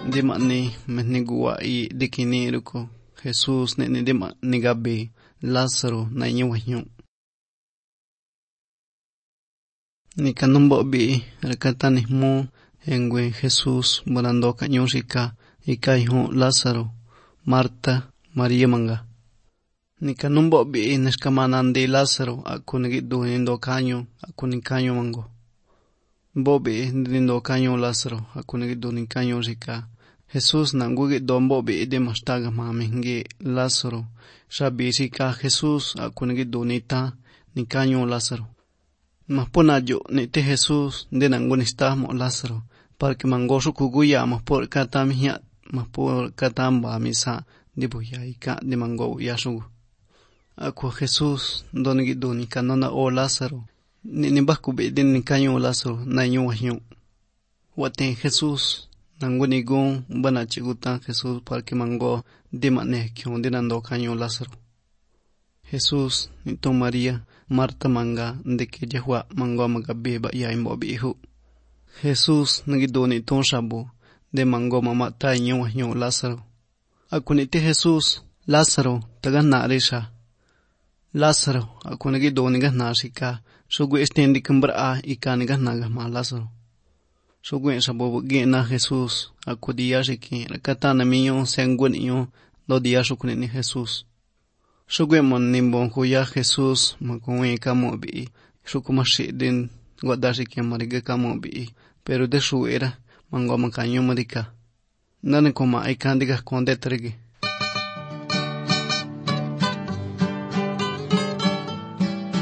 Dima ni menigua y dikiniruko Jesús ni dima ni gabi Lázaro na inyuwahnyo. Ni kanumbo bi rekatani mo engwe Jesús bonando kanyushika ikaiho Lázaro Marta María manga. Ni kanumbo bi neshkamanandi Lázaro akunigidu nindo kanyo akunikanyo mango. Bobi nindo kanyo Lázaro akunigidu ni kanyo shika. Jesús nangugidu bobi dimashtaga mamingi Lázaro shabi shika Jesús akunigidu nita ni kanyo Lázaro. Mahponayo nite Jesús de nangunistamo Lázaro para que mangosho kuguya mahpor katamihya mahpor katamba misa dibuya ika de mango yashugu. Ako Jesús donigidu ni kanona o Lázaro ni bakubi din ni kanyo Lázaro na inyuwahnyo. Wate Jesús nangunigun banachigutan Jesús para que mango dimane kyon dinando kanyo Lázaro. Jesús ni to María Marta manga de que Yahua mango magabeba ya imbobihu. Jesús nagidu ni to shabu de mango mamata inyuwahnyo Lázaro. Akuniti Jesús Lázaro tagana risha. Lázaro akunigidu ni gana shika shugwe estendi kumbra ika ni gana gama Lázaro. Shugwe shabu gena Jesús akudiya shiki rakatana miyo senguniyo do diya shukuni ni Jesús. Shugwe mon nimbon kuya Jesús makunwi kamo bi shukumashi din guadashiki mariga kamo bi pero de shuera mango makanyo marika. Nane koma ikandiga kondetrigi.